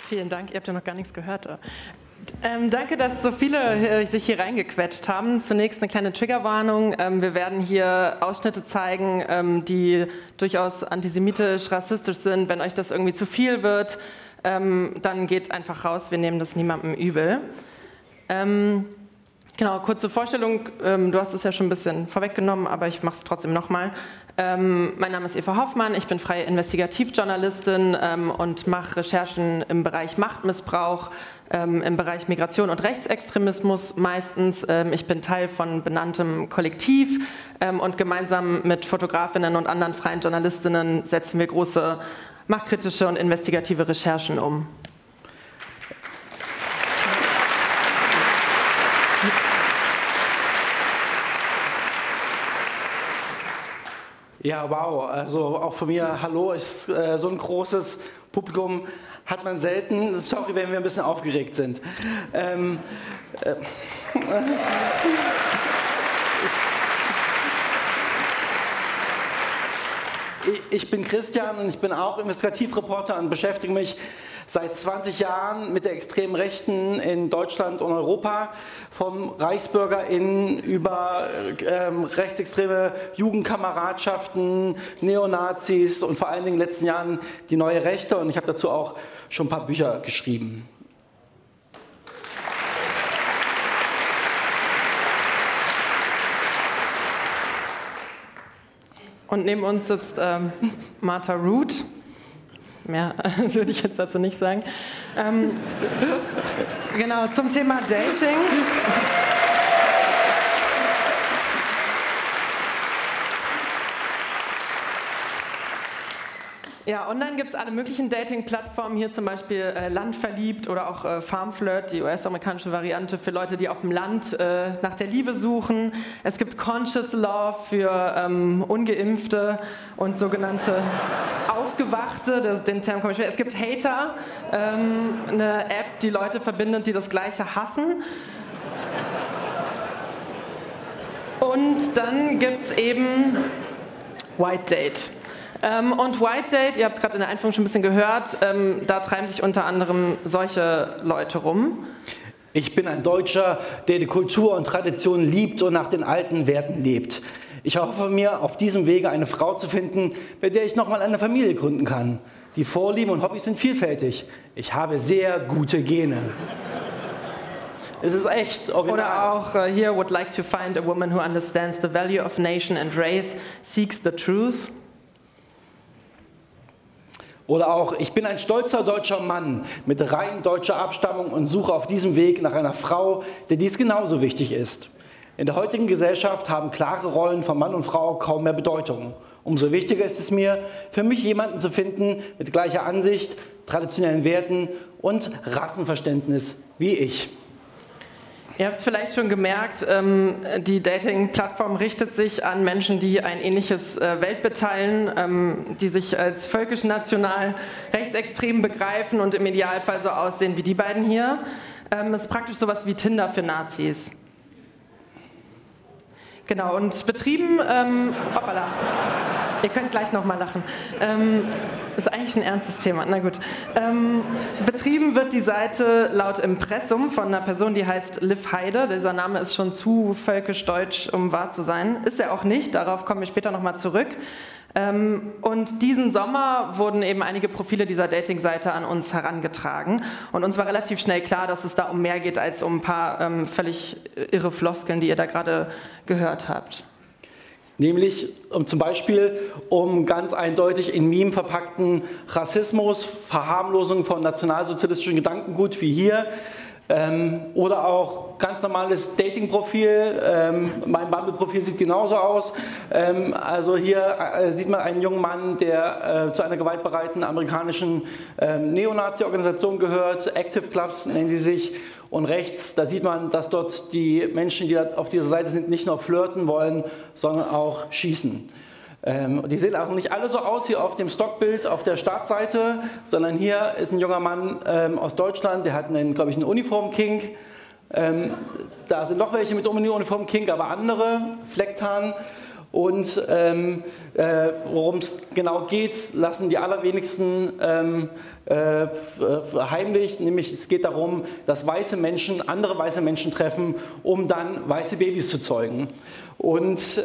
Vielen Dank, ihr habt ja noch gar nichts gehört. Danke, dass so viele sich hier reingequetscht haben. Zunächst eine kleine Triggerwarnung. Wir werden hier Ausschnitte zeigen, die durchaus antisemitisch, rassistisch sind. Wenn euch das irgendwie zu viel wird, dann geht einfach raus. Wir nehmen das niemandem übel. Genau, kurze Vorstellung. Du hast es ja schon ein bisschen vorweggenommen, aber ich mache es trotzdem nochmal. Mein Name ist Eva Hoffmann, ich bin freie Investigativjournalistin und mache Recherchen im Bereich Machtmissbrauch, im Bereich Migration und Rechtsextremismus meistens. Ich bin Teil von benanntem Kollektiv und gemeinsam mit Fotografinnen und anderen freien Journalistinnen setzen wir große machtkritische und investigative Recherchen um. Ja, wow, also auch von mir, hallo, ist so ein großes Publikum hat man selten. Sorry, wenn wir ein bisschen aufgeregt sind. Ich bin Christian und ich bin auch Investigativreporter und beschäftige mich seit 20 Jahren mit der extremen Rechten in Deutschland und Europa, vom ReichsbürgerInnen über rechtsextreme Jugendkameradschaften, Neonazis und vor allen Dingen in den letzten Jahren die neue Rechte, und ich habe dazu auch schon ein paar Bücher geschrieben. Und neben uns sitzt Martha Root. Mehr würde ich jetzt dazu nicht sagen. Genau, zum Thema Dating. Ja, online gibt es alle möglichen Dating-Plattformen, hier zum Beispiel Landverliebt oder auch Farmflirt, die US-amerikanische Variante für Leute, die auf dem Land nach der Liebe suchen. Es gibt Conscious Love für Ungeimpfte und sogenannte Aufgewachte, den Term komme ich wieder. Es gibt Hater, eine App, die Leute verbindet, die das Gleiche hassen. Und dann gibt es eben White Date. Und White Date, ihr habt es gerade in der Einführung schon ein bisschen gehört, da treiben sich unter anderem solche Leute rum. Ich bin ein Deutscher, der die Kultur und Tradition liebt und nach den alten Werten lebt. Ich hoffe mir, auf diesem Wege eine Frau zu finden, mit der ich nochmal eine Familie gründen kann. Die Vorlieben und Hobbys sind vielfältig. Ich habe sehr gute Gene. Es ist echt original. Oder auch hier, would like to find a woman who understands the value of nation and race, seeks the truth. Oder auch, ich bin ein stolzer deutscher Mann mit rein deutscher Abstammung und suche auf diesem Weg nach einer Frau, der dies genauso wichtig ist. In der heutigen Gesellschaft haben klare Rollen von Mann und Frau kaum mehr Bedeutung. Umso wichtiger ist es mir, für mich jemanden zu finden mit gleicher Ansicht, traditionellen Werten und Rassenverständnis wie ich. Ihr habt es vielleicht schon gemerkt, die Dating-Plattform richtet sich an Menschen, die ein ähnliches Weltbild teilen, die sich als völkisch-national rechtsextrem begreifen und im Idealfall so aussehen wie die beiden hier. Es ist praktisch sowas wie Tinder für Nazis. Genau, und betrieben, hoppala, ihr könnt gleich nochmal lachen. Ist eigentlich ein ernstes Thema, na gut. Betrieben wird die Seite laut Impressum von einer Person, die heißt Liv Heide. Dieser Name ist schon zu völkisch-deutsch, um wahr zu sein. Ist er auch nicht, darauf kommen wir später nochmal zurück. Und diesen Sommer wurden eben einige Profile dieser Dating-Seite an uns herangetragen. Und uns war relativ schnell klar, dass es da um mehr geht als um ein paar völlig irre Floskeln, die ihr da gerade gehört habt. Nämlich zum Beispiel um ganz eindeutig in Meme verpackten Rassismus, Verharmlosung von nationalsozialistischem Gedankengut wie hier, oder auch ganz normales Dating-Profil. Mein Bumble-Profil sieht genauso aus. Also hier sieht man einen jungen Mann, der zu einer gewaltbereiten amerikanischen Neonazi-Organisation gehört. Active Clubs nennen sie sich. Und rechts, da sieht man, dass dort die Menschen, die auf dieser Seite sind, nicht nur flirten wollen, sondern auch schießen. Die sehen auch nicht alle so aus wie auf dem Stockbild auf der Startseite, sondern hier ist ein junger Mann aus Deutschland, der hat einen, glaube ich, einen Uniform-Kink. Da sind noch welche mit Uniform-Kink, aber andere, Flecktarn. Und worum es genau geht, lassen die allerwenigsten heimlich. Nämlich es geht darum, dass weiße Menschen andere weiße Menschen treffen, um dann weiße Babys zu zeugen. Und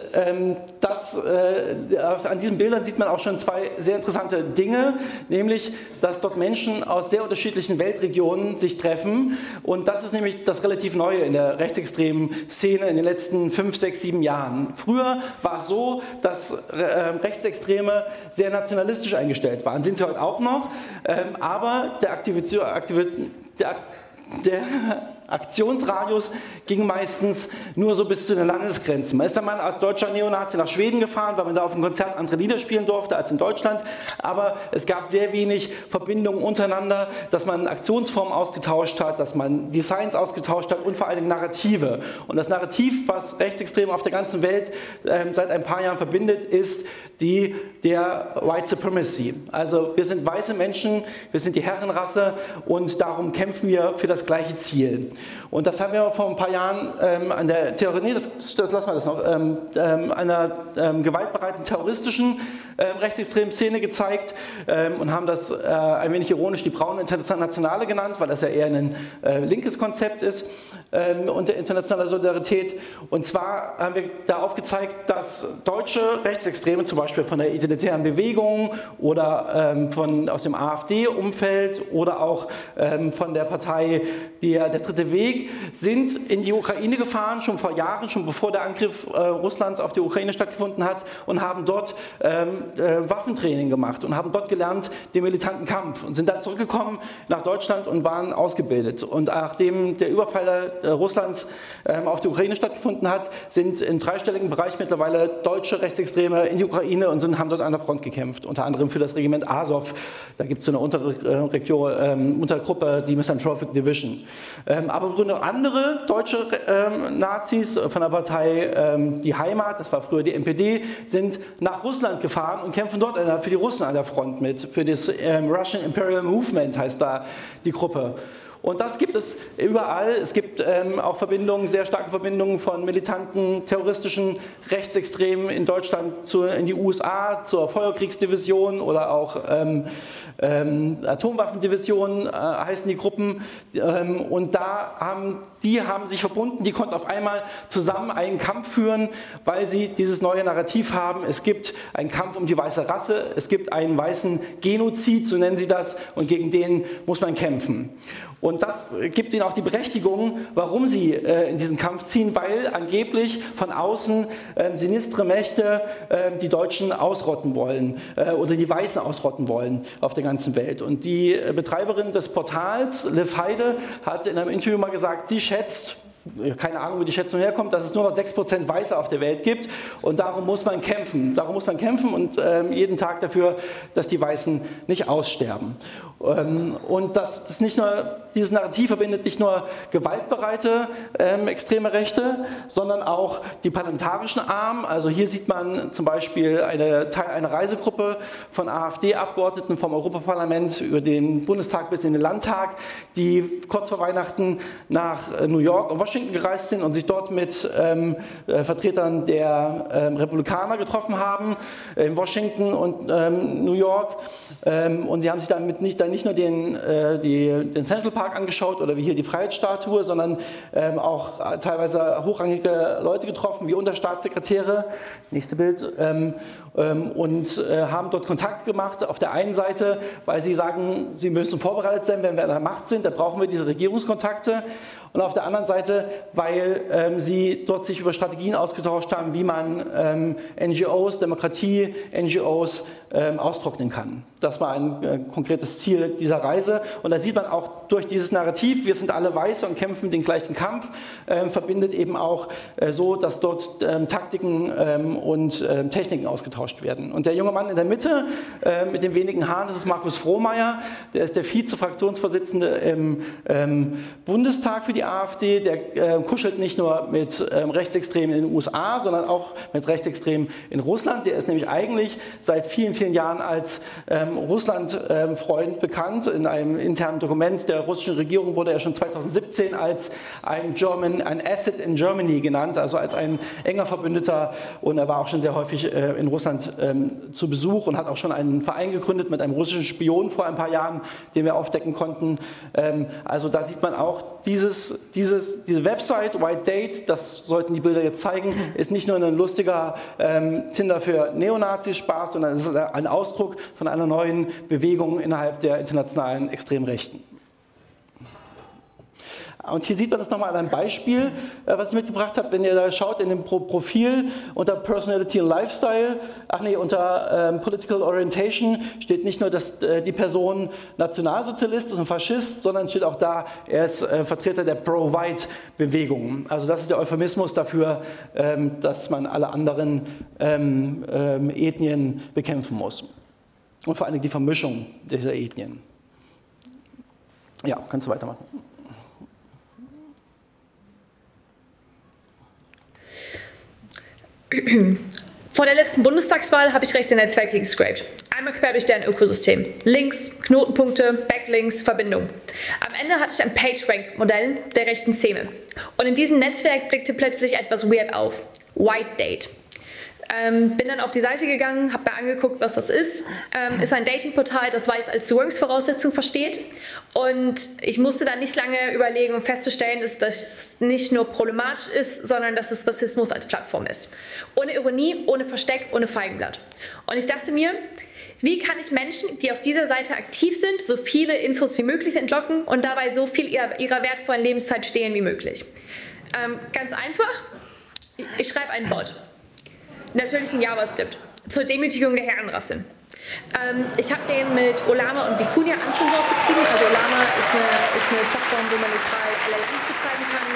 an diesen Bildern sieht man auch schon zwei sehr interessante Dinge, nämlich, dass dort Menschen aus sehr unterschiedlichen Weltregionen sich treffen. Und das ist nämlich das relativ Neue in der rechtsextremen Szene in den letzten 5, 6, 7 Jahren. Früher war es so, dass Rechtsextreme sehr nationalistisch eingestellt waren, sind sie heute auch noch, aber der Aktionsradius ging meistens nur so bis zu den Landesgrenzen. Man ist dann mal als deutscher Neonazi nach Schweden gefahren, weil man da auf dem Konzert andere Lieder spielen durfte als in Deutschland. Aber es gab sehr wenig Verbindungen untereinander, dass man Aktionsformen ausgetauscht hat, dass man Designs ausgetauscht hat und vor allem Narrative. Und das Narrativ, was Rechtsextreme auf der ganzen Welt seit ein paar Jahren verbindet, ist der White Supremacy. Also wir sind weiße Menschen, wir sind die Herrenrasse und darum kämpfen wir für das gleiche Ziel. Und das haben wir vor ein paar Jahren an der einer gewaltbereiten terroristischen rechtsextremen Szene gezeigt und haben das ein wenig ironisch die braune Internationale genannt, weil das ja eher ein linkes Konzept ist unter internationaler Solidarität. Und zwar haben wir da aufgezeigt, dass deutsche Rechtsextreme, zum Beispiel von der Identitären Bewegung oder aus dem AfD-Umfeld oder auch von der Partei der Dritte Weg, sind in die Ukraine gefahren, schon vor Jahren, schon bevor der Angriff Russlands auf die Ukraine stattgefunden hat und haben dort Waffentraining gemacht und haben dort gelernt den militanten Kampf und sind dann zurückgekommen nach Deutschland und waren ausgebildet. Und nachdem der Überfall Russlands auf die Ukraine stattgefunden hat, sind im dreistelligen Bereich mittlerweile deutsche Rechtsextreme in die Ukraine und haben dort an der Front gekämpft, unter anderem für das Regiment Azov. Da gibt es so eine Untergruppe, die Misanthropic Division. Aber noch andere deutsche Nazis von der Partei Die Heimat, das war früher die NPD, sind nach Russland gefahren und kämpfen dort für die Russen an der Front mit. Für das Russian Imperial Movement heißt da die Gruppe. Und das gibt es überall. Es gibt auch Verbindungen, sehr starke Verbindungen von militanten, terroristischen Rechtsextremen in Deutschland in die USA, zur Feuerkriegsdivision oder auch Atomwaffendivision heißen die Gruppen. Und die haben sich verbunden, die konnten auf einmal zusammen einen Kampf führen, weil sie dieses neue Narrativ haben. Es gibt einen Kampf um die weiße Rasse, es gibt einen weißen Genozid, so nennen sie das, und gegen den muss man kämpfen. Und das gibt ihnen auch die Berechtigung, warum sie in diesen Kampf ziehen, weil angeblich von außen sinistre Mächte die Deutschen ausrotten wollen oder die Weißen ausrotten wollen auf der ganzen Welt. Und die Betreiberin des Portals, Liv Heide, hat in einem Interview mal gesagt, sie schätzt, keine Ahnung, wo die Schätzung herkommt, dass es nur noch 6% Weiße auf der Welt gibt und darum muss man kämpfen. Darum muss man kämpfen und jeden Tag dafür, dass die Weißen nicht aussterben. Und dieses Narrativ verbindet nicht nur gewaltbereite extreme Rechte, sondern auch die parlamentarischen Arm. Also hier sieht man zum Beispiel eine Reisegruppe von AfD-Abgeordneten vom Europaparlament über den Bundestag bis in den Landtag, die kurz vor Weihnachten nach New York und Washington gereist sind und sich dort mit Vertretern der Republikaner getroffen haben, in Washington und New York. Und sie haben sich damit nicht nur den Central Park angeschaut oder wie hier die Freiheitsstatue, sondern auch teilweise hochrangige Leute getroffen, wie Unterstaatssekretäre, nächste Bild, und haben dort Kontakt gemacht. Auf der einen Seite, weil sie sagen, sie müssen vorbereitet sein, wenn wir an der Macht sind, da brauchen wir diese Regierungskontakte. Und auf der anderen Seite, weil sie dort sich über Strategien ausgetauscht haben, wie man NGOs, Demokratie-NGOs austrocknen kann. Das war ein konkretes Ziel dieser Reise. Und da sieht man auch durch dieses Narrativ, wir sind alle Weiße und kämpfen den gleichen Kampf, verbindet eben auch so, dass dort Taktiken und Techniken ausgetauscht werden. Und der junge Mann in der Mitte mit den wenigen Haaren, das ist Markus Frohmeier, der ist der Vize-Fraktionsvorsitzende im Bundestag für die AfD, der kuschelt nicht nur mit Rechtsextremen in den USA, sondern auch mit Rechtsextremen in Russland. Der ist nämlich eigentlich seit vielen, vielen Jahren als Russland-Freund bekannt. In einem internen Dokument der russischen Regierung wurde er schon 2017 als ein Asset in Germany genannt, also als ein enger Verbündeter, und er war auch schon sehr häufig in Russland zu Besuch und hat auch schon einen Verein gegründet mit einem russischen Spion vor ein paar Jahren, den wir aufdecken konnten. Also da sieht man auch, diese Website White Date, das sollten die Bilder jetzt zeigen, ist nicht nur ein lustiger Tinder für Neonazis Spaß, sondern es ist ein Ausdruck von einer neuen Bewegung innerhalb der internationalen Extremrechten. Und hier sieht man das nochmal an einem Beispiel, was ich mitgebracht habe. Wenn ihr da schaut in dem Profil unter Personality and Lifestyle, unter Political Orientation steht nicht nur, dass die Person Nationalsozialist ist und Faschist, sondern steht auch da, er ist Vertreter der Pro-White-Bewegung. Also das ist der Euphemismus dafür, dass man alle anderen Ethnien bekämpfen muss. Und vor allem die Vermischung dieser Ethnien. Ja, kannst du weitermachen. Vor der letzten Bundestagswahl habe ich rechte Netzwerke gescraped. Einmal quer durch deren Ökosystem. Links, Knotenpunkte, Backlinks, Verbindungen. Am Ende hatte ich ein PageRank-Modell der rechten Szene. Und in diesem Netzwerk blickte plötzlich etwas weird auf. White Date. Bin dann auf die Seite gegangen, habe mir angeguckt, was das ist. Ist ein Datingportal, das weiß als Zugangsvoraussetzung versteht. Und ich musste dann nicht lange überlegen, um festzustellen, dass das nicht nur problematisch ist, sondern dass es Rassismus als Plattform ist. Ohne Ironie, ohne Versteck, ohne Feigenblatt. Und ich dachte mir, wie kann ich Menschen, die auf dieser Seite aktiv sind, so viele Infos wie möglich entlocken und dabei so viel ihrer wertvollen Lebenszeit stehlen wie möglich? Ganz einfach, ich schreibe einen Bot. Natürlich in JavaScript, zur Demütigung der Herrenrasse. Ich habe den mit Olama und Vicuña Uncensored betrieben. Also Olama ist eine Plattform, wo man neutral LLMs betreiben kann.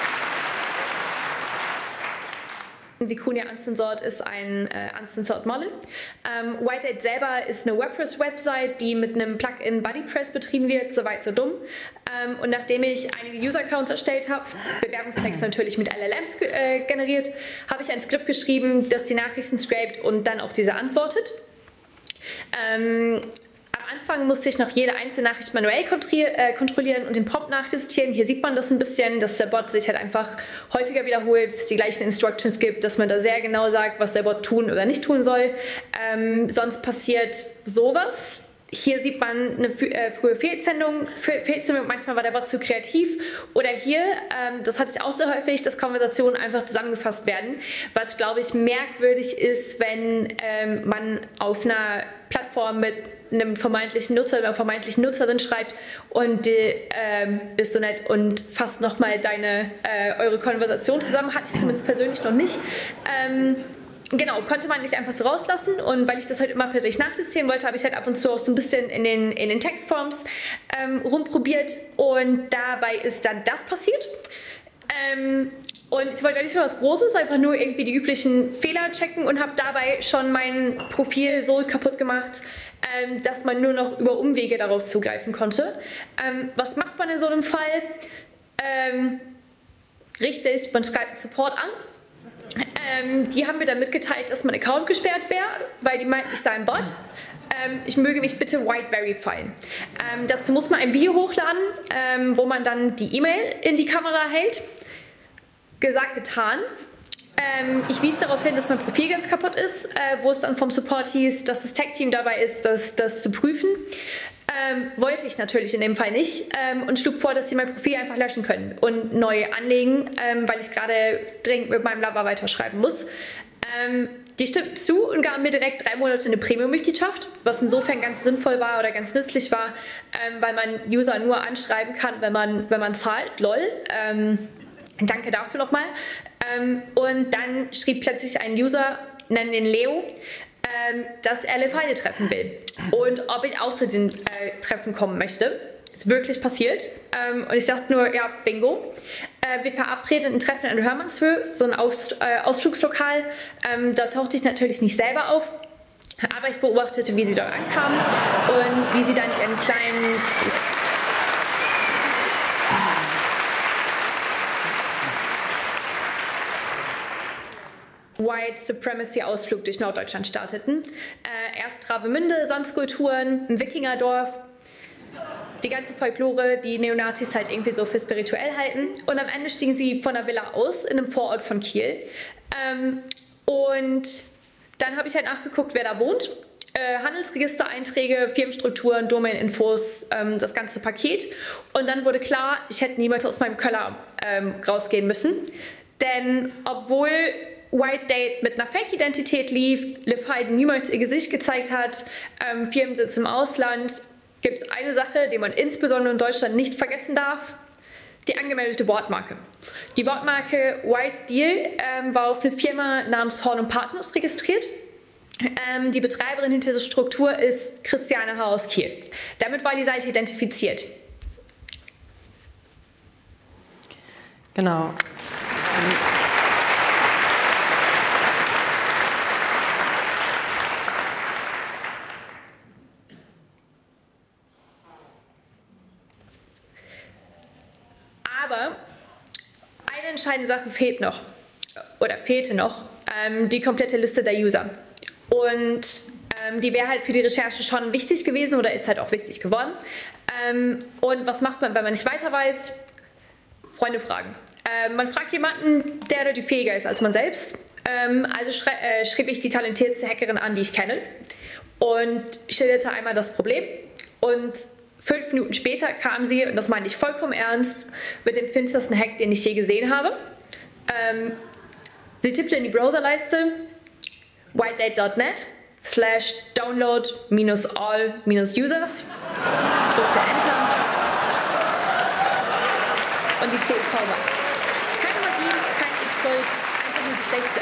Vicuña Uncensored ist ein Uncensored Model. White Date selber ist eine WordPress-Website, die mit einem Plugin BuddyPress betrieben wird, soweit so dumm. Und nachdem ich einige User-Accounts erstellt habe, Bewerbungstext natürlich mit LLMs generiert, habe ich ein Skript geschrieben, das die Nachrichten scrapt und dann auf diese antwortet. Am Anfang musste ich noch jede einzelne Nachricht manuell kontrollieren und den Prompt nachjustieren. Hier sieht man das ein bisschen, dass der Bot sich halt einfach häufiger wiederholt, dass es die gleichen Instructions gibt, dass man da sehr genau sagt, was der Bot tun oder nicht tun soll. Sonst passiert sowas. Hier sieht man eine frühe Fehlzündung. Manchmal war der Bot zu kreativ. Oder hier, das hatte ich auch sehr häufig, dass Konversationen einfach zusammengefasst werden. Was, glaube ich, merkwürdig ist, wenn man auf einer Plattform mit einem vermeintlichen Nutzer oder einer vermeintlichen Nutzerin schreibt und bist so nett und fasst nochmal eure Konversation zusammen. Hatte ich zumindest persönlich noch nicht. Genau, konnte man nicht einfach so rauslassen, und weil ich das halt immer persönlich nachjustieren wollte, habe ich halt ab und zu auch so ein bisschen in den Textforms rumprobiert, und dabei ist dann das passiert. Und ich wollte nicht mal was Großes, einfach nur irgendwie die üblichen Fehler checken und habe dabei schon mein Profil so kaputt gemacht, dass man nur noch über Umwege darauf zugreifen konnte. Was macht man in so einem Fall? Richtig, man schreibt einen Support an. Die haben mir dann mitgeteilt, dass mein Account gesperrt wäre, weil die meinten, ich sei ein Bot. Ich möge mich bitte white verifieren. Dazu muss man ein Video hochladen, wo man dann die E-Mail in die Kamera hält. Gesagt, getan. Ich wies darauf hin, dass mein Profil ganz kaputt ist, wo es dann vom Support hieß, dass das Tech-Team dabei ist, das zu prüfen. Wollte ich natürlich in dem Fall nicht, und schlug vor, dass sie mein Profil einfach löschen können und neu anlegen, weil ich gerade dringend mit meinem Lava weiterschreiben muss. Die stimmten zu und gaben mir direkt 3 Monate eine Premium-Mitgliedschaft, was insofern ganz sinnvoll war oder ganz nützlich war, weil man User nur anschreiben kann, wenn man zahlt. Lol. Danke dafür nochmal. Und dann schrieb plötzlich ein User, nennen den Leo, dass er Lefeide treffen will und ob ich auch zu diesem Treffen kommen möchte. Ist wirklich passiert. Und ich dachte nur, ja, bingo. Wir verabredeten ein Treffen in Hörmannshöhe, so ein Ausflugslokal. Da tauchte ich natürlich nicht selber auf, aber ich beobachtete, wie sie dort ankamen und wie sie dann ihren kleinen... White Supremacy Ausflug durch Norddeutschland starteten. erst Travemünde, Sandskulpturen, ein Wikingerdorf, die ganze Folklore, die Neonazis halt irgendwie so für spirituell halten. Und am Ende stiegen sie von der Villa aus in einem Vorort von Kiel. Und dann habe ich halt nachgeguckt, wer da wohnt. Handelsregistereinträge, Firmenstrukturen, Domain-Infos, das ganze Paket. Und dann wurde klar, ich hätte niemals aus meinem Keller rausgehen müssen. Denn obwohl White Date mit einer Fake-Identität lief, Liv Heiden niemals ihr Gesicht gezeigt hat, Firmensitz im Ausland, gibt es eine Sache, die man insbesondere in Deutschland nicht vergessen darf: die angemeldete Wortmarke. Die Wortmarke White Deal war auf eine Firma namens Horn & Partners registriert. Die Betreiberin hinter dieser Struktur ist Christiane H. aus Kiel. Damit war die Seite identifiziert. Genau. Aber eine entscheidende Sache fehlt noch, oder fehlte noch, die komplette Liste der User. Und die wäre halt für die Recherche schon wichtig gewesen oder ist halt auch wichtig geworden. Und was macht man, wenn man nicht weiter weiß? Freunde fragen. Man fragt jemanden, der oder die fähiger ist als man selbst. Also schrieb ich die talentierteste Hackerin an, die ich kenne, und schilderte einmal das Problem. Und 5 Minuten später kam sie, und das meine ich vollkommen ernst, mit dem finstersten Hack, den ich je gesehen habe. Sie tippte in die Browserleiste whitedate.net/download-all-users, drückte Enter und die CSV war. Keine Magie, kein Exploit, einfach nur die schlechteste.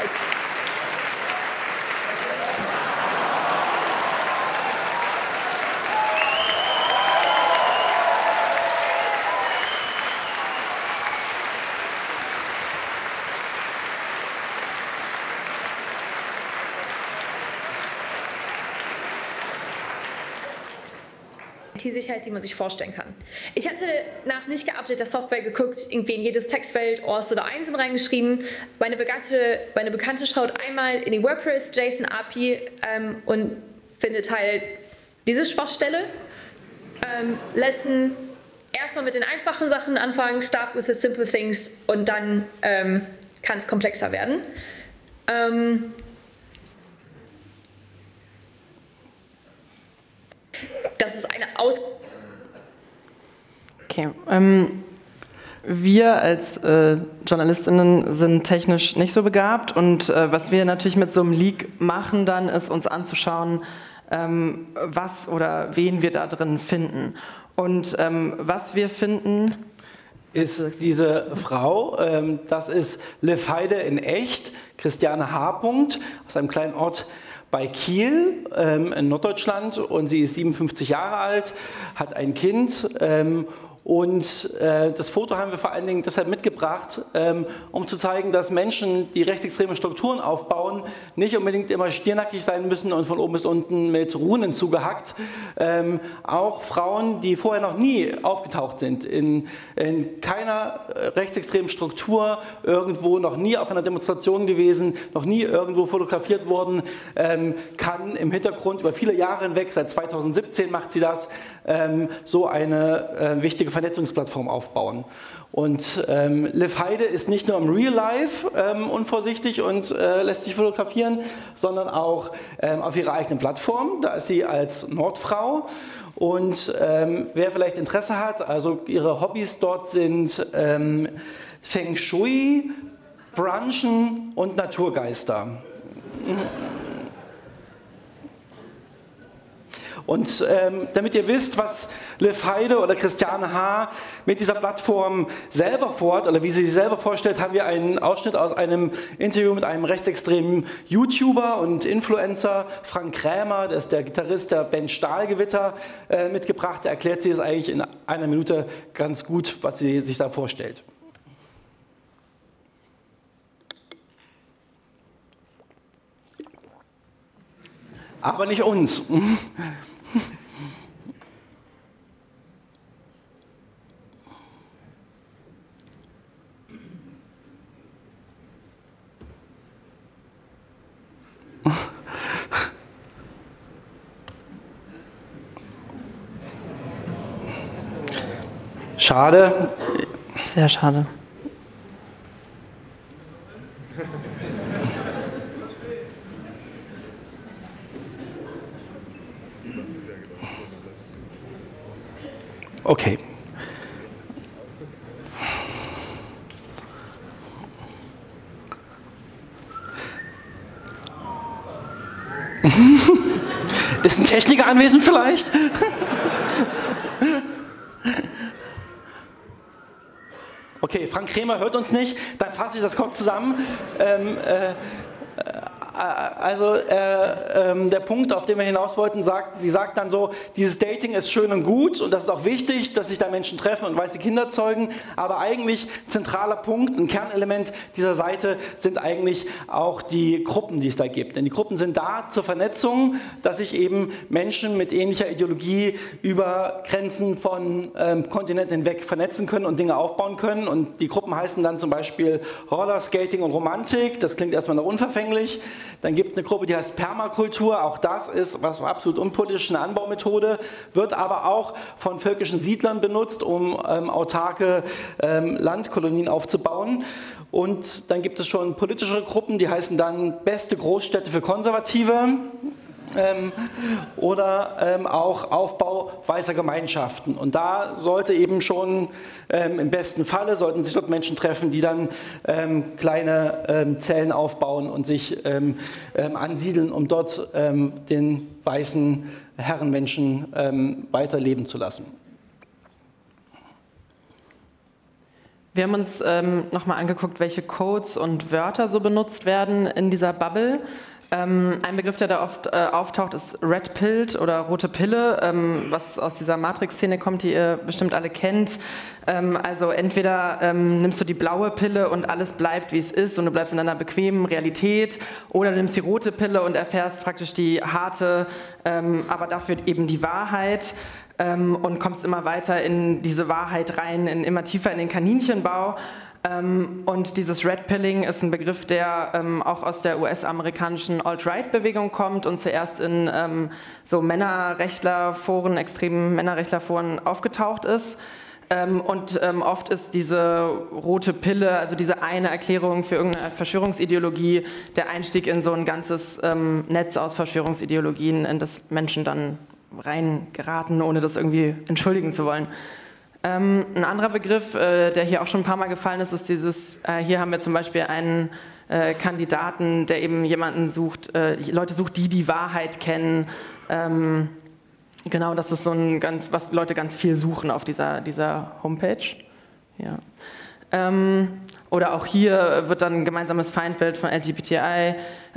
IT-Sicherheit, die man sich vorstellen kann. Ich hatte nach nicht geupdateter Software geguckt, irgendwie in jedes Textfeld Ors oder Einsen reingeschrieben. Meine Bekannte schaut einmal in die WordPress JSON API und findet halt diese Schwachstelle. Lesson: erstmal mit den einfachen Sachen anfangen, start with the simple things, und dann kann es komplexer werden. Das ist eine Okay. Wir als JournalistInnen sind technisch nicht so begabt, und was wir natürlich mit so einem Leak machen dann, ist uns anzuschauen, was oder wen wir da drin finden. Und was wir finden, ist diese Frau, das ist Liv Heide in echt, Christiane H. aus einem kleinen Ort bei Kiel in Norddeutschland, und sie ist 57 Jahre alt, hat ein Kind, und das Foto haben wir vor allen Dingen deshalb mitgebracht, um zu zeigen, dass Menschen, die rechtsextreme Strukturen aufbauen, nicht unbedingt immer stiernackig sein müssen und von oben bis unten mit Runen zugehackt. Auch Frauen, die vorher noch nie aufgetaucht sind, in keiner rechtsextremen Struktur, irgendwo noch nie auf einer Demonstration gewesen, noch nie irgendwo fotografiert worden, kann im Hintergrund über viele Jahre hinweg, seit 2017 macht sie das, so eine wichtige Vernetzungsplattform aufbauen. Und Liv Heide ist nicht nur im Real Life unvorsichtig und lässt sich fotografieren, sondern auch auf ihrer eigenen Plattform. Da ist sie als Nordfrau. Und wer vielleicht Interesse hat, also ihre Hobbys dort sind Feng Shui, Brunchen und Naturgeister. Und damit ihr wisst, was Liv Heide oder Christiane H. mit dieser Plattform selber vorhat, oder wie sie sich selber vorstellt, haben wir einen Ausschnitt aus einem Interview mit einem rechtsextremen YouTuber und Influencer, Frank Krämer, der ist der Gitarrist der Band Stahlgewitter, mitgebracht. Er erklärt sie es eigentlich in einer Minute ganz gut, was sie sich da vorstellt. Aber nicht uns. Schade. Sehr schade. Okay. Ist ein Techniker anwesend vielleicht? Okay, Frank Kremer hört uns nicht, dann fasse ich das kurz zusammen. Der Punkt, auf den wir hinaus wollten, sie sagt dann so, dieses Dating ist schön und gut und das ist auch wichtig, dass sich da Menschen treffen und weiße Kinder zeugen, aber eigentlich zentraler Punkt, ein Kernelement dieser Seite sind eigentlich auch die Gruppen, die es da gibt. Denn die Gruppen sind da zur Vernetzung, dass sich eben Menschen mit ähnlicher Ideologie über Grenzen von Kontinenten hinweg vernetzen können und Dinge aufbauen können. Und die Gruppen heißen dann zum Beispiel Rollerskating und Romantik, das klingt erstmal noch unverfänglich. Dann gibt es eine Gruppe, die heißt Permakultur, auch das ist was absolut unpolitisch, eine Anbaumethode, wird aber auch von völkischen Siedlern benutzt, um autarke Landkolonien aufzubauen. Und dann gibt es schon politischere Gruppen, die heißen dann Beste Großstädte für Konservative. Oder auch Aufbau weißer Gemeinschaften. Und da sollte eben schon im besten Falle, sollten sich dort Menschen treffen, die dann kleine Zellen aufbauen und sich ansiedeln, um dort den weißen Herrenmenschen weiterleben zu lassen. Wir haben uns nochmal angeguckt, welche Codes und Wörter so benutzt werden in dieser Bubble. Ein Begriff, der da oft auftaucht, ist Red Pilled oder rote Pille, was aus dieser Matrix-Szene kommt, die ihr bestimmt alle kennt. Also entweder nimmst du die blaue Pille und alles bleibt, wie es ist und du bleibst in einer bequemen Realität, oder du nimmst die rote Pille und erfährst praktisch die harte, aber dafür eben die Wahrheit. Und kommst immer weiter in diese Wahrheit rein, immer tiefer in den Kaninchenbau. Und dieses Red Pilling ist ein Begriff, der auch aus der US-amerikanischen Alt-Right-Bewegung kommt und zuerst in so Männerrechtlerforen, extremen Männerrechtlerforen aufgetaucht ist. Und oft ist diese rote Pille, also diese eine Erklärung für irgendeine Verschwörungsideologie, der Einstieg in so ein ganzes Netz aus Verschwörungsideologien, in das Menschen dann reingeraten, ohne das irgendwie entschuldigen zu wollen. Ein anderer Begriff, der hier auch schon ein paar Mal gefallen ist, ist dieses, hier haben wir zum Beispiel einen Kandidaten, der eben jemanden sucht, Leute sucht, die die Wahrheit kennen. Genau, das ist so ein was Leute ganz viel suchen auf dieser Homepage. Ja. Oder auch hier wird dann ein gemeinsames Feindbild von LGBTI,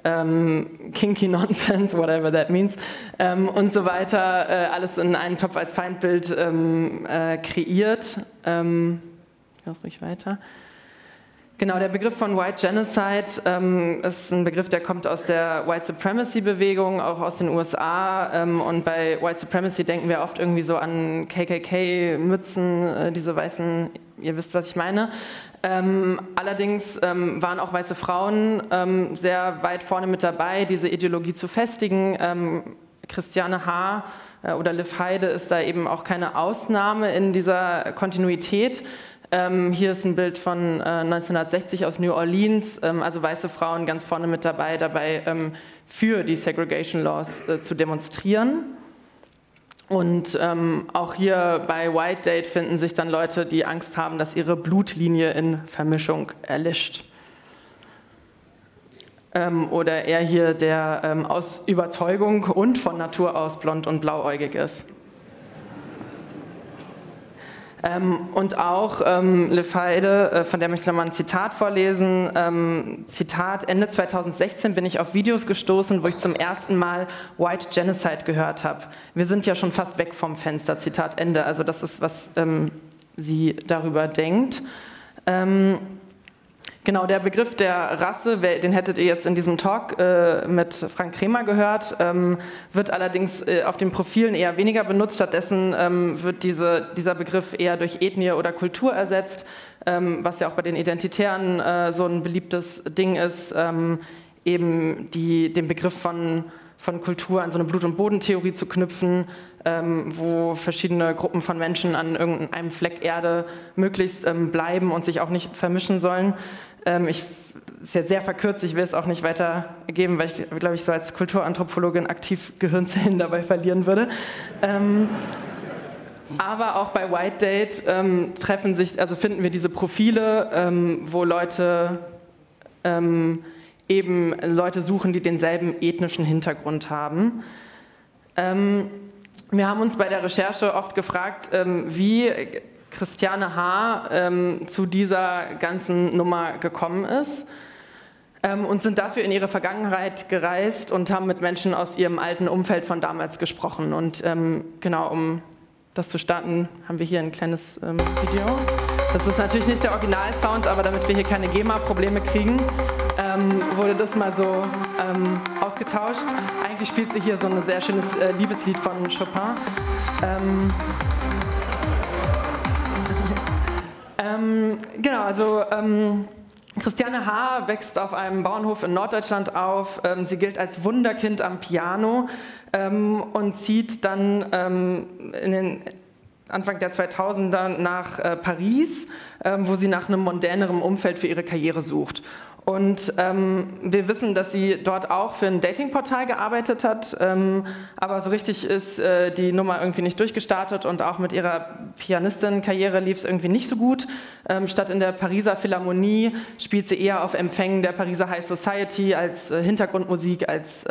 kinky Nonsense, whatever that means, und so weiter, alles in einen Topf als Feindbild kreiert. Ich mache ruhig weiter. Genau, der Begriff von White Genocide ist ein Begriff, der kommt aus der White Supremacy-Bewegung, auch aus den USA. Und bei White Supremacy denken wir oft irgendwie so an KKK-Mützen, diese weißen, ihr wisst, was ich meine. Allerdings waren auch weiße Frauen sehr weit vorne mit dabei, diese Ideologie zu festigen. Christiane H. oder Liv Heide ist da eben auch keine Ausnahme in dieser Kontinuität. Hier ist ein Bild von 1960 aus New Orleans, also weiße Frauen ganz vorne mit dabei für die Segregation Laws zu demonstrieren. Und auch hier bei White Date finden sich dann Leute, die Angst haben, dass ihre Blutlinie in Vermischung erlischt. Oder er hier, der aus Überzeugung und von Natur aus blond und blauäugig ist. Und auch Liv Heide, von der möchte ich mal ein Zitat vorlesen. Zitat, Ende 2016 bin ich auf Videos gestoßen, wo ich zum ersten Mal White Genocide gehört habe. Wir sind ja schon fast weg vom Fenster, Zitat Ende. Also das ist, was sie darüber denkt. Genau, der Begriff der Rasse, den hättet ihr jetzt in diesem Talk mit Frank Kremer gehört, wird allerdings auf den Profilen eher weniger benutzt. Stattdessen wird dieser Begriff eher durch Ethnie oder Kultur ersetzt, was ja auch bei den Identitären so ein beliebtes Ding ist, eben den Begriff von Kultur an so eine Blut- und Bodentheorie zu knüpfen. wo verschiedene Gruppen von Menschen an irgendeinem Fleck Erde möglichst bleiben und sich auch nicht vermischen sollen. Ist ja sehr verkürzt, ich will es auch nicht weitergeben, weil ich, glaube ich, so als Kulturanthropologin aktiv Gehirnzellen dabei verlieren würde. Aber auch bei White Date finden wir diese Profile, wo Leute eben Leute suchen, die denselben ethnischen Hintergrund haben. Wir haben uns bei der Recherche oft gefragt, wie Christiane H. Zu dieser ganzen Nummer gekommen ist, und sind dafür in ihre Vergangenheit gereist und haben mit Menschen aus ihrem alten Umfeld von damals gesprochen. Und genau, um das zu starten, haben wir hier ein kleines Video. Das ist natürlich nicht der Originalsound, aber damit wir hier keine GEMA-Probleme kriegen, wurde das mal so ausgetauscht. Eigentlich spielt sie hier so ein sehr schönes Liebeslied von Chopin. Genau, also Christiane H. wächst auf einem Bauernhof in Norddeutschland auf. Sie gilt als Wunderkind am Piano und zieht dann in den Anfang der 2000er nach Paris, wo sie nach einem mondäneren Umfeld für ihre Karriere sucht. Und wir wissen, dass sie dort auch für ein Datingportal gearbeitet hat, aber so richtig ist die Nummer irgendwie nicht durchgestartet und auch mit ihrer Pianistin-Karriere lief es irgendwie nicht so gut. Statt in der Pariser Philharmonie spielt sie eher auf Empfängen der Pariser High Society als Hintergrundmusik, als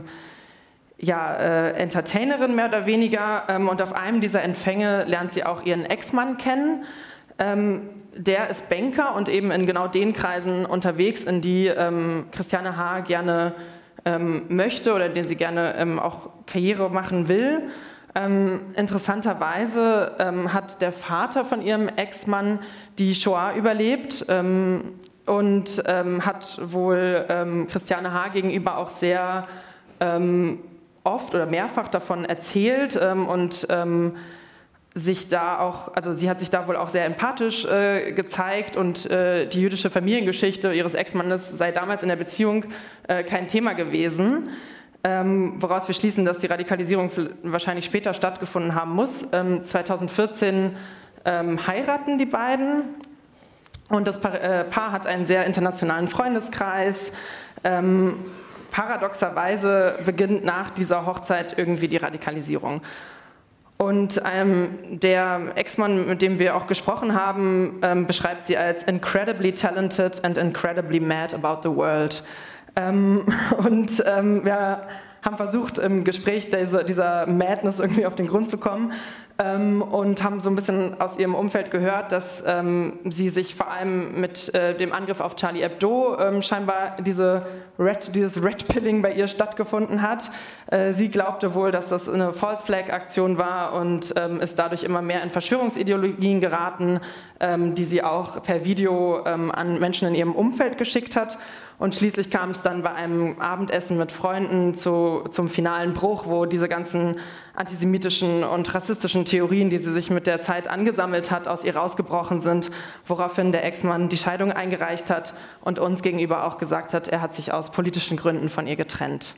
Entertainerin mehr oder weniger. Und auf einem dieser Empfänge lernt sie auch ihren Ex-Mann kennen. Der ist Banker und eben in genau den Kreisen unterwegs, in die Christiane H. gerne möchte oder in denen sie gerne auch Karriere machen will. Interessanterweise hat der Vater von ihrem Ex-Mann die Shoah überlebt und hat wohl Christiane H. gegenüber auch sehr oft oder mehrfach davon erzählt und sich da auch, also sie hat sich da wohl auch sehr empathisch gezeigt und die jüdische Familiengeschichte ihres Ex-Mannes sei damals in der Beziehung kein Thema gewesen, woraus wir schließen, dass die Radikalisierung wahrscheinlich später stattgefunden haben muss. 2014 heiraten die beiden und das Paar hat einen sehr internationalen Freundeskreis. Paradoxerweise beginnt nach dieser Hochzeit irgendwie die Radikalisierung. Und der Ex-Mann, mit dem wir auch gesprochen haben, beschreibt sie als incredibly talented and incredibly mad about the world. Wir haben versucht, im Gespräch dieser Madness irgendwie auf den Grund zu kommen und haben so ein bisschen aus ihrem Umfeld gehört, dass sie sich vor allem mit dem Angriff auf Charlie Hebdo scheinbar dieses Red-Pilling bei ihr stattgefunden hat. Sie glaubte wohl, dass das eine False-Flag-Aktion war und ist dadurch immer mehr in Verschwörungsideologien geraten, die sie auch per Video an Menschen in ihrem Umfeld geschickt hat. Und schließlich kam es dann bei einem Abendessen mit Freunden zum finalen Bruch, wo diese ganzen antisemitischen und rassistischen Theorien, die sie sich mit der Zeit angesammelt hat, aus ihr rausgebrochen sind, woraufhin der Ex-Mann die Scheidung eingereicht hat und uns gegenüber auch gesagt hat, er hat sich aus politischen Gründen von ihr getrennt.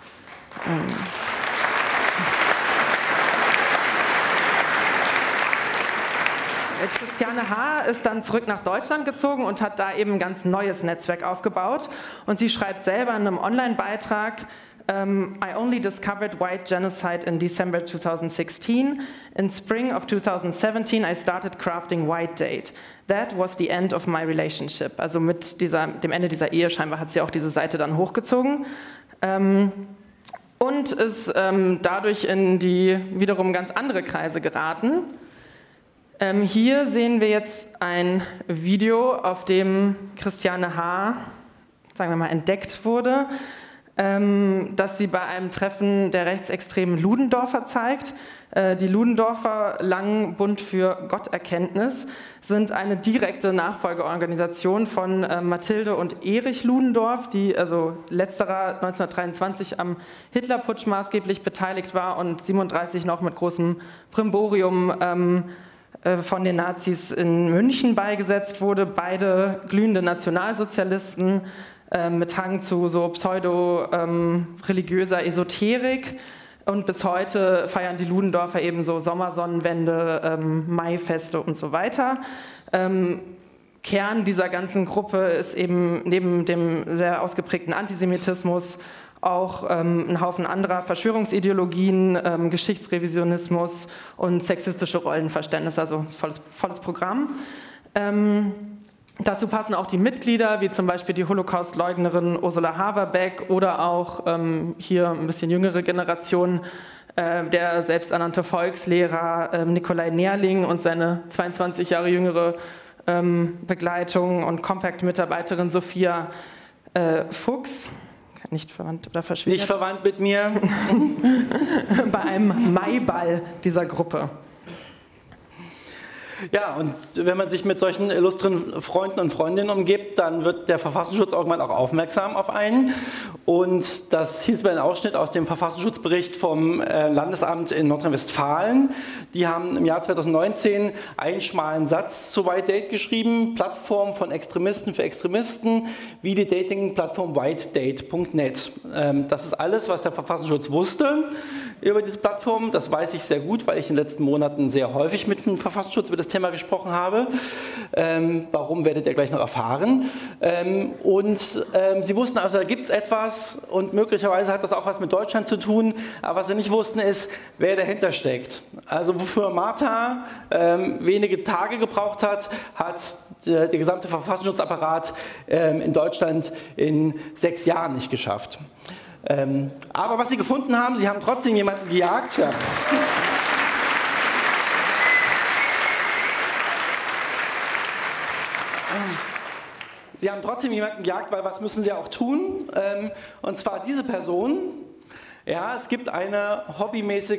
Christiane H. ist dann zurück nach Deutschland gezogen und hat da eben ein ganz neues Netzwerk aufgebaut. Und sie schreibt selber in einem Online-Beitrag, I only discovered white genocide in December 2016. In spring of 2017 I started crafting White Date. That was the end of my relationship. Also mit dem Ende dieser Ehe scheinbar hat sie auch diese Seite dann hochgezogen. Und ist dadurch in die wiederum ganz andere Kreise geraten. Hier sehen wir jetzt ein Video, auf dem Christiane H., sagen wir mal, entdeckt wurde, dass sie bei einem Treffen der rechtsextremen Ludendorfer zeigt. Die Ludendorfer, lang Bund für Gotterkenntnis, sind eine direkte Nachfolgeorganisation von Mathilde und Erich Ludendorff, die also letzterer 1923 am Hitlerputsch maßgeblich beteiligt war und 1937 noch mit großem Brimborium von den Nazis in München beigesetzt wurde. Beide glühende Nationalsozialisten mit Hang zu so pseudo-religiöser Esoterik. Und bis heute feiern die Ludendorfer eben so Sommersonnenwende, Maifeste und so weiter. Kern dieser ganzen Gruppe ist eben neben dem sehr ausgeprägten Antisemitismus auch ein Haufen anderer Verschwörungsideologien, Geschichtsrevisionismus und sexistische Rollenverständnisse, also volles Programm. Dazu passen auch die Mitglieder, wie zum Beispiel die Holocaust-Leugnerin Ursula Haverbeck oder auch hier ein bisschen jüngere Generation, der selbsternannte Volkslehrer Nikolai Nerling und seine 22 Jahre jüngere Begleitung und Compact-Mitarbeiterin Sophia Fuchs, nicht verwandt oder verschwägert. Nicht verwandt mit mir. Bei einem Maiball dieser Gruppe. Ja, und wenn man sich mit solchen illustren Freunden und Freundinnen umgibt, dann wird der Verfassungsschutz irgendwann auch aufmerksam auf einen. Und das hieß bei einem Ausschnitt aus dem Verfassungsschutzbericht vom Landesamt in Nordrhein-Westfalen. Die haben im Jahr 2019 einen schmalen Satz zu White Date geschrieben, Plattform von Extremisten für Extremisten, wie die Dating-Plattform whitedate.net. Das ist alles, was der Verfassungsschutz wusste über diese Plattform. Das weiß ich sehr gut, weil ich in den letzten Monaten sehr häufig mit dem Verfassungsschutz über das Thema gesprochen habe. Warum, werdet ihr gleich noch erfahren. Sie wussten also, da gibt es etwas und möglicherweise hat das auch was mit Deutschland zu tun, aber was sie nicht wussten ist, wer dahinter steckt. Also wofür Martha wenige Tage gebraucht hat, hat der gesamte Verfassungsschutzapparat in Deutschland in 6 Jahren nicht geschafft. Aber was sie gefunden haben, sie haben trotzdem jemanden gejagt. Ja. Sie haben trotzdem jemanden gejagt, weil was müssen sie auch tun? Und zwar diese Person. Ja, es gibt eine hobbymäßige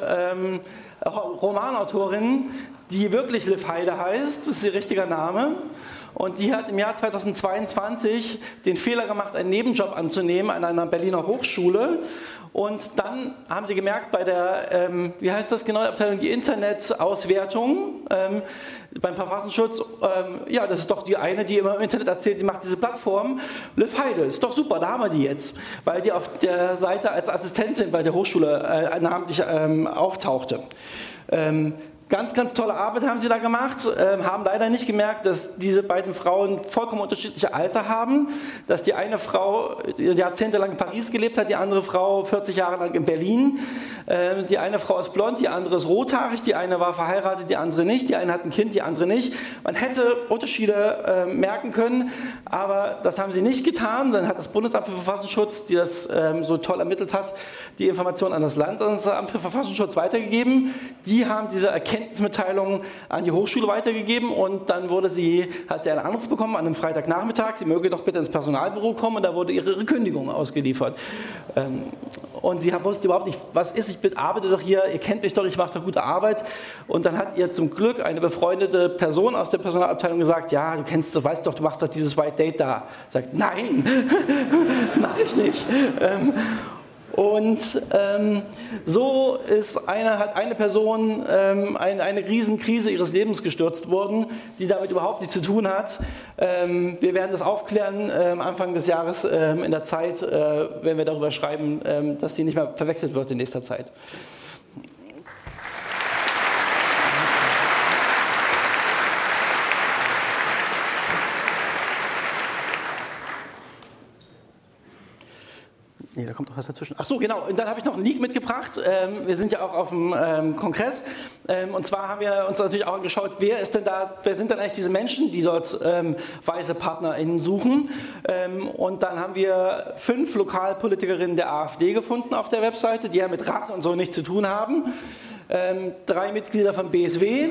Romanautorin, die wirklich Liv Heide heißt. Das ist ihr richtiger Name. Und die hat im Jahr 2022 den Fehler gemacht, einen Nebenjob anzunehmen an einer Berliner Hochschule. Und dann haben sie gemerkt, bei der, wie heißt das genau, Abteilung, die Internetauswertung beim Verfassungsschutz, ja, das ist doch die eine, die immer im Internet erzählt, sie macht diese Plattform. Liv Heide, ist doch super, da haben wir die jetzt. Weil die auf der Seite als Assistentin bei der Hochschule namentlich auftauchte. Ganz, ganz tolle Arbeit haben sie da gemacht, haben leider nicht gemerkt, dass diese beiden Frauen vollkommen unterschiedliche Alter haben, dass die eine Frau jahrzehntelang in Paris gelebt hat, die andere Frau 40 Jahre lang in Berlin. Die eine Frau ist blond, die andere ist rothaarig, die eine war verheiratet, die andere nicht, die eine hat ein Kind, die andere nicht. Man hätte Unterschiede merken können, aber das haben sie nicht getan. Dann hat das Bundesamt für Verfassungsschutz, die das so toll ermittelt hat, die Informationen an das Landesamt für Verfassungsschutz weitergegeben. Die haben diese Erkenntnismitteilung an die Hochschule weitergegeben und dann hat sie einen Anruf bekommen an einem Freitagnachmittag, sie möge doch bitte ins Personalbüro kommen und da wurde ihre Kündigung ausgeliefert. Und sie wusste überhaupt nicht, was ist, ich arbeite doch hier, ihr kennt mich doch, ich mache doch gute Arbeit. Und dann hat ihr zum Glück eine befreundete Person aus der Personalabteilung gesagt, ja, du weißt doch, du machst doch dieses White Date da. Sagt, nein, mache ich nicht. Und so hat eine Person eine Riesenkrise ihres Lebens gestürzt worden, die damit überhaupt nichts zu tun hat. Wir werden das aufklären Anfang des Jahres in der Zeit, wenn wir darüber schreiben, dass sie nicht mehr verwechselt wird in nächster Zeit. Nee, da kommt noch was dazwischen. Ach so, genau. Und dann habe ich noch einen Leak mitgebracht. Wir sind ja auch auf dem Kongress. Und zwar haben wir uns natürlich auch angeschaut, wer sind denn eigentlich diese Menschen, die dort weiße PartnerInnen suchen. Und dann haben wir 5 Lokalpolitikerinnen der AfD gefunden auf der Webseite, die ja mit Rasse und so nichts zu tun haben. 3 Mitglieder vom BSW.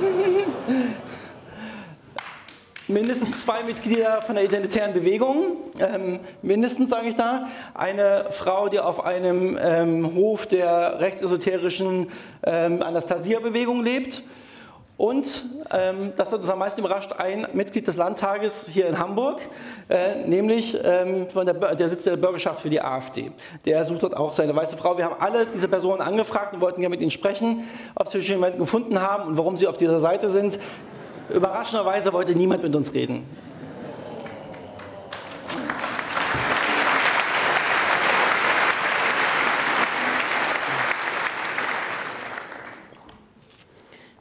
Mindestens 2 Mitglieder von der Identitären Bewegung, mindestens sage ich da, eine Frau, die auf einem Hof der rechtsesoterischen Anastasia-Bewegung lebt und, das hat uns am meisten überrascht, ein Mitglied des Landtages hier in Hamburg, nämlich der Sitz der Bürgerschaft für die AfD. Der sucht dort auch seine weiße Frau. Wir haben alle diese Personen angefragt und wollten ja mit ihnen sprechen, ob sie schon jemanden gefunden haben und warum sie auf dieser Seite sind. Überraschenderweise wollte niemand mit uns reden.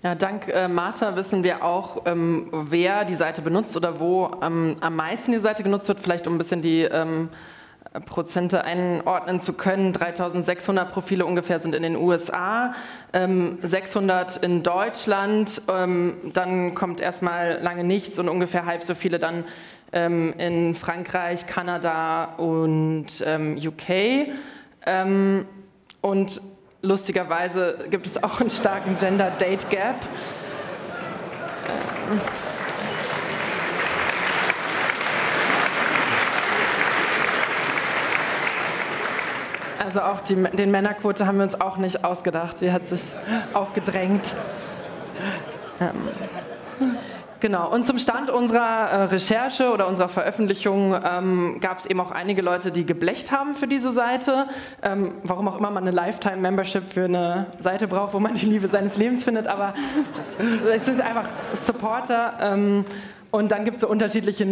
Ja, dank Martha wissen wir auch, wer die Seite benutzt oder wo am meisten die Seite genutzt wird. Vielleicht um ein bisschen die Prozente einordnen zu können. 3600 Profile ungefähr sind in den USA, 600 in Deutschland, dann kommt erstmal lange nichts und ungefähr halb so viele dann in Frankreich, Kanada und UK. Und lustigerweise gibt es auch einen starken Gender-Date-Gap. Also auch den Männerquote haben wir uns auch nicht ausgedacht. Sie hat sich aufgedrängt. Genau, und zum Stand unserer Recherche oder unserer Veröffentlichung gab es eben auch einige Leute, die geblecht haben für diese Seite. Warum auch immer man eine Lifetime-Membership für eine Seite braucht, wo man die Liebe seines Lebens findet, aber es sind einfach Supporter. Und dann gibt es so unterschiedliche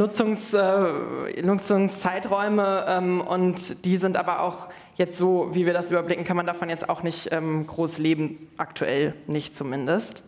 Nutzungszeiträume und die sind aber auch jetzt so, wie wir das überblicken, kann man davon jetzt auch nicht groß leben, aktuell nicht zumindest.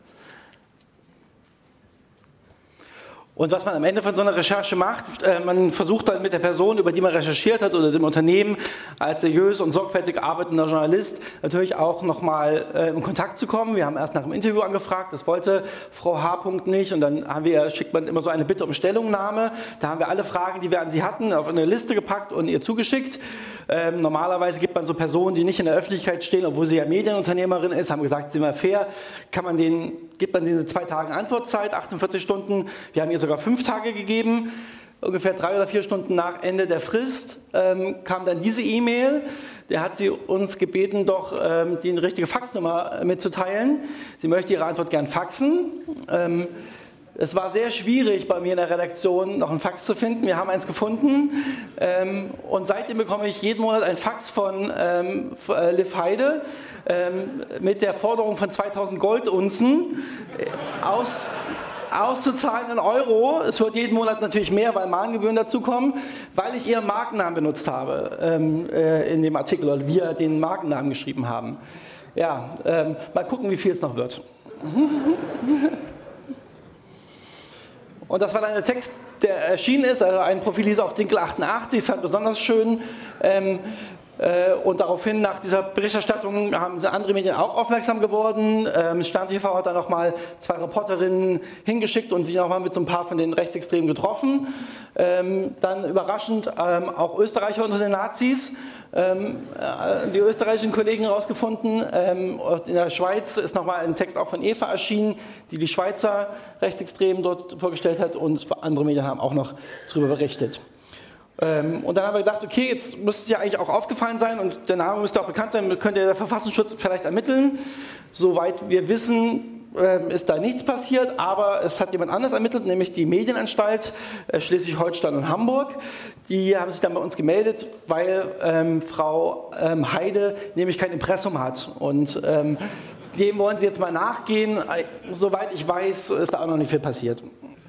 Und was man am Ende von so einer Recherche macht, man versucht dann mit der Person, über die man recherchiert hat, oder dem Unternehmen als seriös und sorgfältig arbeitender Journalist natürlich auch nochmal in Kontakt zu kommen. Wir haben erst nach dem Interview angefragt, das wollte Frau H. nicht, und dann schickt man immer so eine Bitte um Stellungnahme. Da haben wir alle Fragen, die wir an sie hatten, auf eine Liste gepackt und ihr zugeschickt. Normalerweise gibt man so Personen, die nicht in der Öffentlichkeit stehen, obwohl sie ja Medienunternehmerin ist, haben gesagt, sind wir fair, gibt man denen 2 Tage Antwortzeit, 48 Stunden. Wir haben ihr sogar 5 Tage gegeben. Ungefähr 3 oder 4 Stunden nach Ende der Frist kam dann diese E-Mail. Der hat sie uns gebeten, doch die richtige Faxnummer mitzuteilen. Sie möchte ihre Antwort gern faxen. Es war sehr schwierig, bei mir in der Redaktion noch einen Fax zu finden. Wir haben eins gefunden. Und seitdem bekomme ich jeden Monat ein Fax von Liv Heide mit der Forderung von 2000 Goldunzen auszuzahlen in Euro. Es wird jeden Monat natürlich mehr, weil Mahngebühren dazukommen, weil ich ihren Markennamen benutzt habe in dem Artikel, oder wir den Markennamen geschrieben haben. Ja, mal gucken, wie viel es noch wird. Und das war dann der Text, der erschienen ist. Also ein Profil hieß auch Dinkel88, ist halt besonders schön. Und daraufhin, nach dieser Berichterstattung, haben andere Medien auch aufmerksam geworden. Stern TV hat dann nochmal 2 Reporterinnen hingeschickt und sich nochmal mit so ein paar von den Rechtsextremen getroffen. Dann überraschend auch Österreicher unter den Nazis. Die österreichischen Kollegen herausgefunden. In der Schweiz ist nochmal ein Text auch von Eva erschienen, die Schweizer Rechtsextremen dort vorgestellt hat, und andere Medien haben auch noch darüber berichtet. Und dann haben wir gedacht, okay, jetzt müsste es ja eigentlich auch aufgefallen sein und der Name müsste auch bekannt sein, könnte der Verfassungsschutz vielleicht ermitteln. Soweit wir wissen, ist da nichts passiert, aber es hat jemand anders ermittelt, nämlich die Medienanstalt Schleswig-Holstein und Hamburg. Die haben sich dann bei uns gemeldet, weil Frau Heide nämlich kein Impressum hat. Und dem wollen sie jetzt mal nachgehen. Soweit ich weiß, ist da auch noch nicht viel passiert.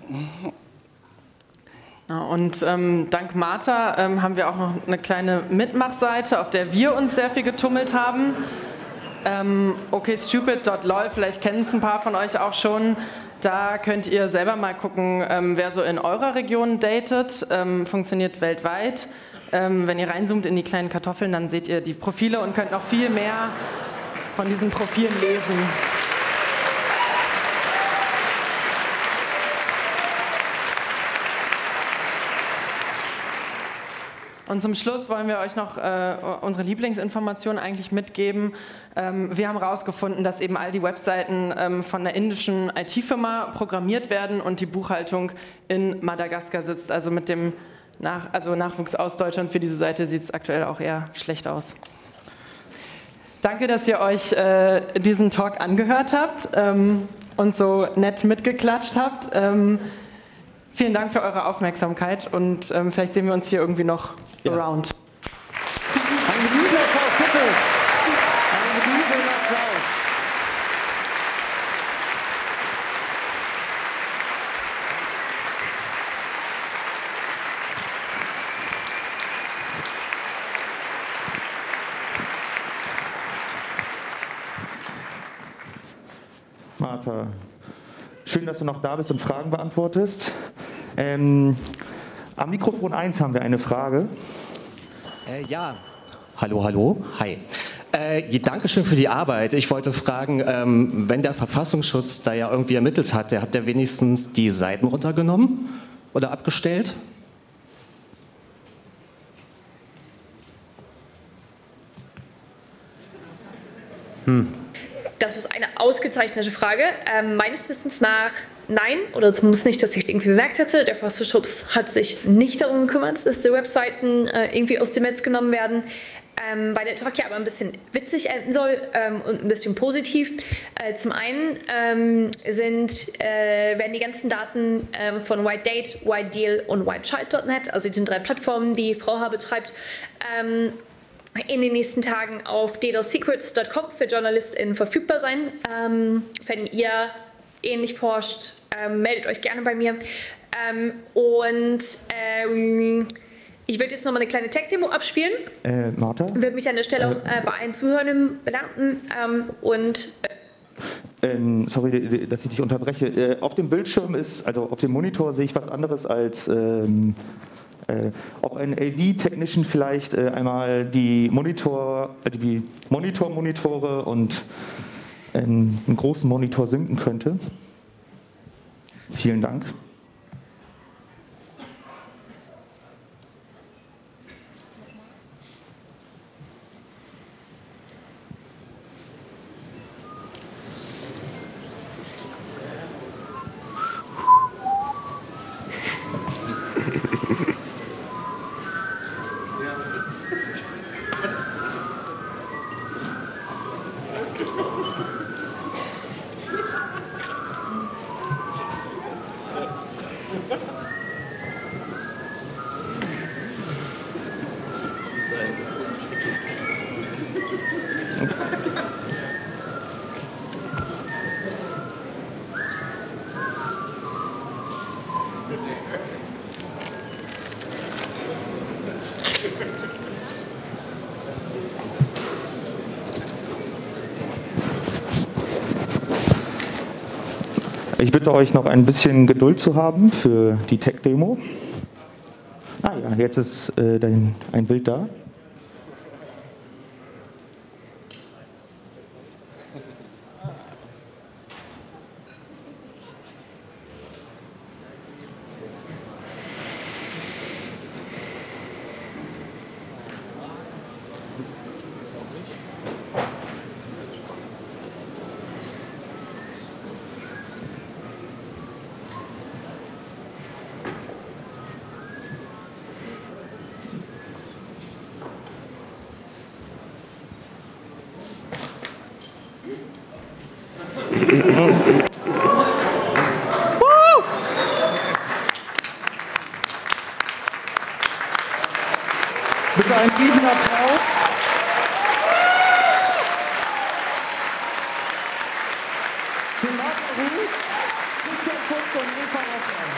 Und dank Martha haben wir auch noch eine kleine Mitmachseite, auf der wir uns sehr viel getummelt haben. okstupid.lol, vielleicht kennen es ein paar von euch auch schon. Da könnt ihr selber mal gucken, wer so in eurer Region datet. Funktioniert weltweit. Wenn ihr reinzoomt in die kleinen Kartoffeln, dann seht ihr die Profile und könnt noch viel mehr von diesen Profilen lesen. Und zum Schluss wollen wir euch noch unsere Lieblingsinformationen eigentlich mitgeben. Wir haben herausgefunden, dass eben all die Webseiten von einer indischen IT-Firma programmiert werden und die Buchhaltung in Madagaskar sitzt. Also mit dem Nachwuchs aus Deutschland für diese Seite sieht es aktuell auch eher schlecht aus. Danke, dass ihr euch diesen Talk angehört habt und so nett mitgeklatscht habt. Vielen Dank für eure Aufmerksamkeit und vielleicht sehen wir uns hier irgendwie noch around. Einen Riesenapplaus, bitte! Einen Riesenapplaus! Martha. Schön, dass du noch da bist und Fragen beantwortest. Am Mikrofon 1 haben wir eine Frage. Ja, hallo, hi. Dankeschön für die Arbeit. Ich wollte fragen, wenn der Verfassungsschutz da ja irgendwie ermittelt hat, hat der wenigstens die Seiten runtergenommen oder abgestellt? Das ist eine ausgezeichnete Frage. Meines Wissens nach nein, oder zumindest nicht, dass ich es irgendwie bemerkt hätte. Der Verfassungsschutz hat sich nicht darum gekümmert, dass die Webseiten irgendwie aus dem Netz genommen werden. Bei der Talk ja aber ein bisschen witzig enden soll und ein bisschen positiv. Zum einen werden die ganzen Daten von White Date, White Deal und WhiteChild.net, also die 3 Plattformen, die Frau H. betreibt, in den nächsten Tagen auf datasecrets.com für JournalistInnen verfügbar sein. Wenn ihr ähnlich forscht, meldet euch gerne bei mir. Ich würde jetzt nochmal eine kleine Tech-Demo abspielen. Martha? Ich würde mich an der Stelle auch bei allen Zuhörern bedanken. Sorry, dass ich dich unterbreche. Auf dem Bildschirm also auf dem Monitor sehe ich was anderes als ob ein AV-Technician vielleicht einmal die Monitormonitore und einen großen Monitor sinken könnte. Vielen Dank. Ich bitte euch noch ein bisschen Geduld zu haben für die Tech-Demo. Ah ja, jetzt ist ein Bild da. Bitte einen Riesenapplaus. Für Martin Ruth, Christian Fuchs und Eva Hoffmann.